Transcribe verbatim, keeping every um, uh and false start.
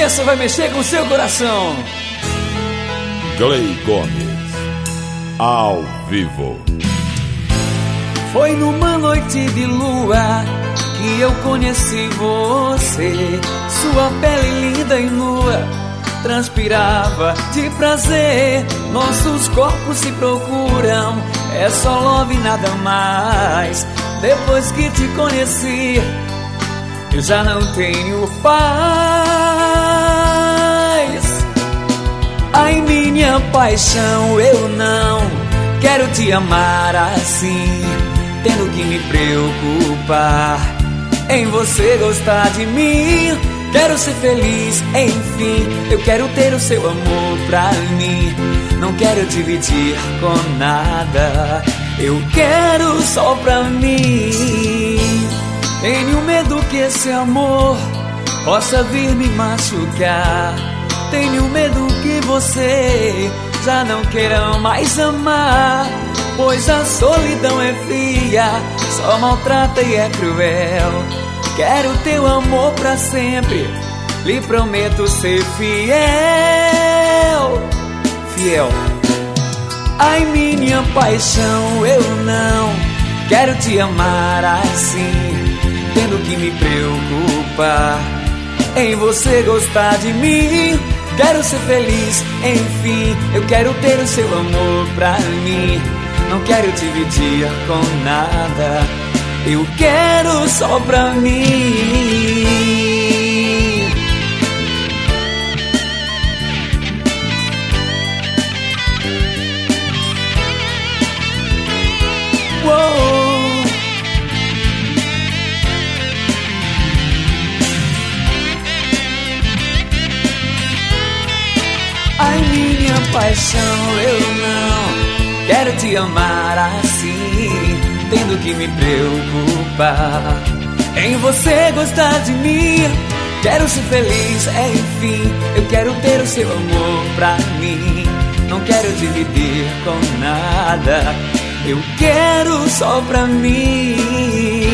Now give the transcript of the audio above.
essa vai mexer com o seu coração. Gley Gomes, ao vivo. Foi numa noite de lua que eu conheci você. Sua pele linda e nua transpirava de prazer. Nossos corpos se procuram, é só love e nada mais. Depois que te conheci, eu já não tenho paz. Ai, minha paixão, eu não quero te amar assim, tendo que me preocupar em você gostar de mim. Quero ser feliz, enfim, eu quero ter o seu amor pra mim. Não quero dividir com nada, eu quero só pra mim. Tenho medo que esse amor possa vir me machucar. Tenho medo que você já não queira mais amar, pois a solidão é fria, só maltrata e é cruel. Quero teu amor pra sempre, lhe prometo ser fiel. Fiel. Ai, minha paixão, eu não quero te amar assim, tendo que me preocupar em você gostar de mim. Quero ser feliz, enfim, eu quero ter o seu amor pra mim. Não quero dividir com nada, eu quero só pra mim. Uou. Ai, minha paixão, eu não quero te amar assim, tendo que me preocupar em você gostar de mim. Quero ser feliz, enfim, eu quero ter o seu amor pra mim. Não quero dividir com nada, eu quero só pra mim.